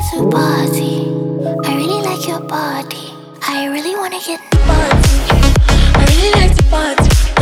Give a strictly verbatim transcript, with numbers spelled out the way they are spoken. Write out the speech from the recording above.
to party. I really like your body. I really wanna get naughty. I really like to party.